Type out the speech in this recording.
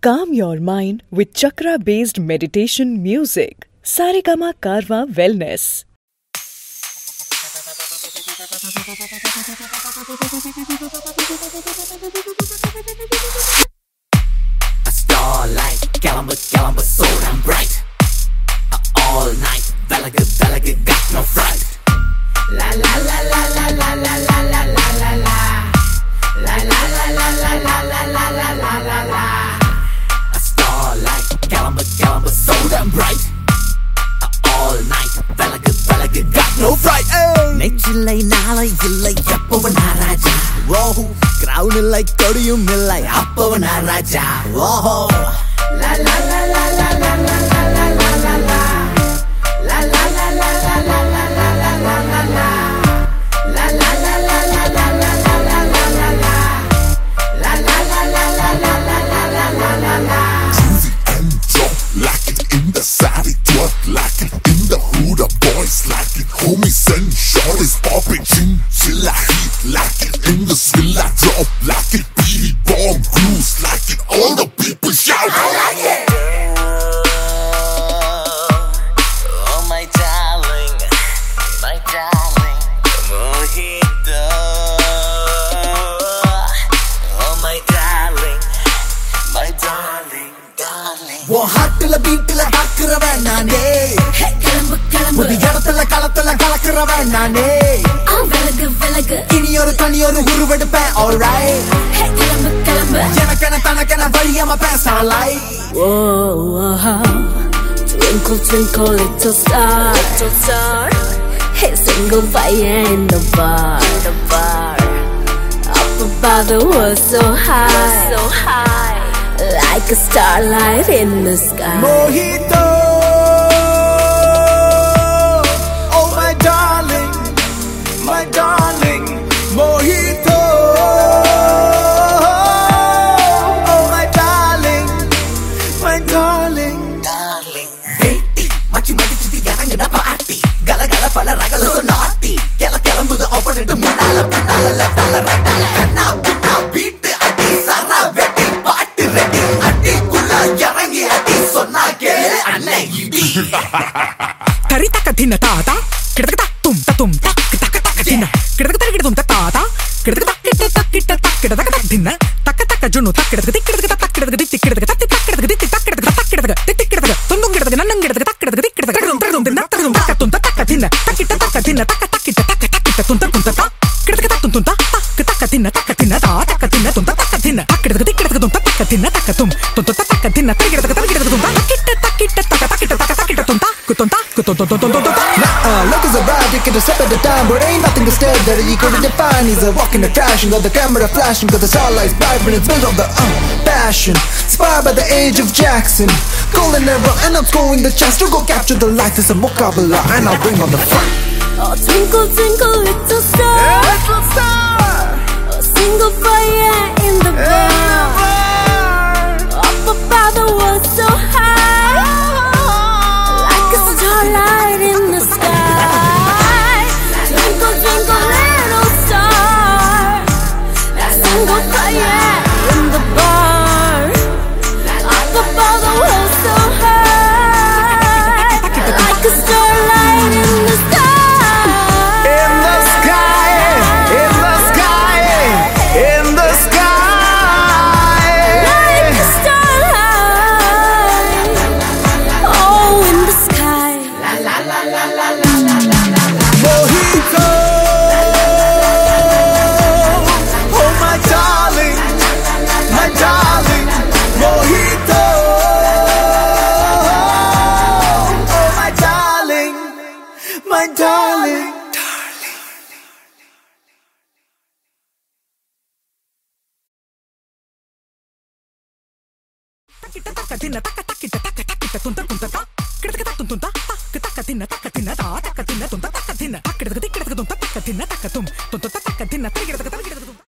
Calm your mind with chakra-based meditation music. Saregama Karwa Wellness. A starlight, Kalamba, so damn bright. All night, Velaga, got no fright. La la la la la la la la la la la la. La la la la la la la la la la la la. A starlight, Kalamba, so damn bright. All night, Velaga, got no fright. Nechilai nala illai appavana raja. Whoa, crown illai kodiyum illai appavana raja. Whoa, la la la la la la la la la la la. La la la la la la la la la la la la. La la la la la la la la la la la la. La la la la la la la la la la la. Groovy and drop like it in the savvy twerk like it in the hood of boys like it homies and shorties popping chilla heat like it in the villa drop like it beat bomb grooves like it all the people shout I like it. Oh my darling, mojito. Oh my darling, wo heartla beatla takkuravan nane. Mudi yadathla kalathla kalakkuravan nane. Velaga kiniyoru uruvedupen alright. Yanakana tanakana valiyama pesalai. Whoa, twinkle, twinkle, little star, hey, single fire in the bar, up above the world so high, like a starlight in the sky. Mojito, oh my darling, mojito. Oh my darling, baby, machi chiti yaranga party. Gala pala ragala so naughty. Kelambuda opponent munala left right kanna beat adi sara vetti party ready. Adi kulla yarangi adi sonna kele anne idi. Tarita kathina tata, kidakata tum tak dinna, kidakata tum tata, kidakata dinna, taka junu kidakata Look is a ride, you can step at the time, but ain't nothing to stare that you couldn't define. He's a walk in the trash and got the camera flashing, got the starlight's bright when it's built of the passion. Inspired by the age of Jackson, golden era, and I'm scoring the chance to go capture the light. There's a Mokabala, and I'll bring on the fun. Oh, twinkle, twinkle, little star, a single fire in the bar, up above the world so high, like a starlight in the sky. Twinkle, twinkle, little star, a single fire in the bar, up above the world so high, like a starlight in the sky. My darling. Taka